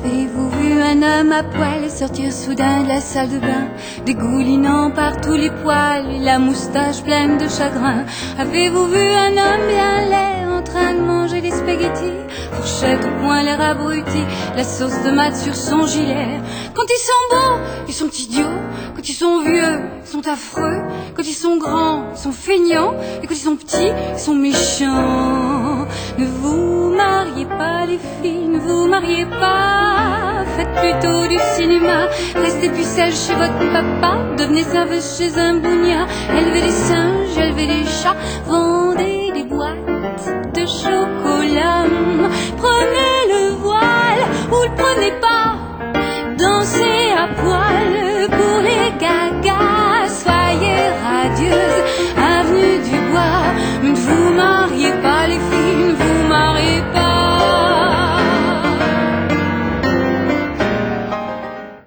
Avez-vous vu un homme à poil sortir soudain de la salle de bain, dégoulinant par tous les poils et la moustache pleine de chagrin? Avez-vous vu un homme bien laid en train de manger des spaghettis, fourchette au poing, l'air abruti, la sauce de tomate sur son gilet? Quand ils sont beaux, ils sont idiots. Quand ils sont vieux, ils sont affreux. Quand ils sont grands, ils sont feignants. Et quand ils sont petits, ils sont méchants. Ne vous mariez pas les filles, ne vous mariez pas. Faites plutôt du cinéma. Restez pucelle chez votre papa. Devenez serveuse chez un bougna. Élevez des singes, élevez des chats. Vendez des boîtes de chocolat. Prenez le